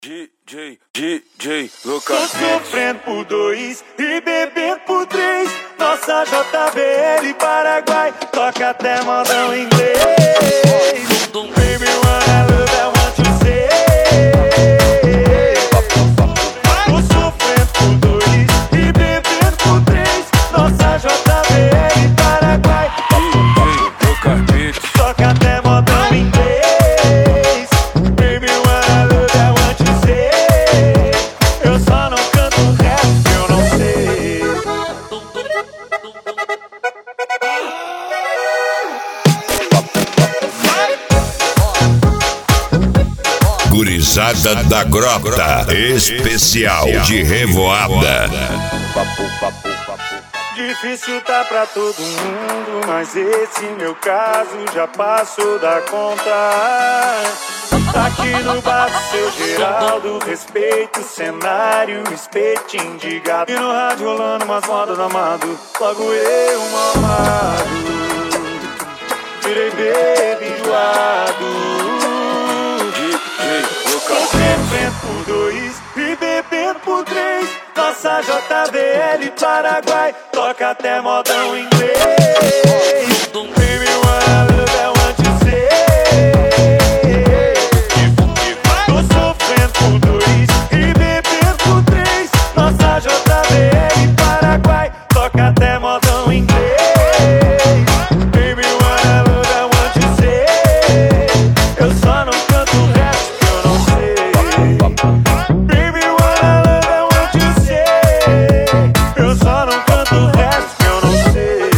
DJ Lucas. Tô sofrendo por 2 e bebendo por 3. Nossa JBL Paraguai toca até modão inglês. Baby, what I love, I want to say. Tô sofrendo por 2 e bebendo por 3. Nossa JBL Paraguai toca até modão inglês. Baby, what I love, I want to say. Eu só não canto o resto que eu não sei. Gurizada da Grota, especial de Revoada. Difícil tá pra todo mundo, mas esse meu caso já passou da conta. Aqui no bar do seu Geraldo, respeito o cenário, espetinho de gato. E no rádio rolando umas modas do amado, logo eu mamado. Virei baby enjoado. Tô bebendo por 2 e bebendo por 3. Nossa JBL Paraguai toca até modão inglês. Baby, what I love, I want to say. Tô sofrendo por 2 e bebendo por 3. Nossa JBL Paraguai toca até modão inglês. Baby, what I love, I want to say. Eu só não canto o resto que eu não sei. Baby, what I love, I want to say. Eu só não canto o resto que eu não sei.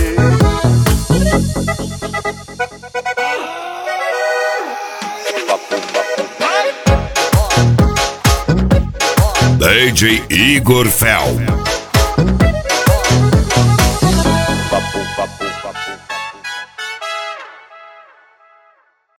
DJ Igor Fel.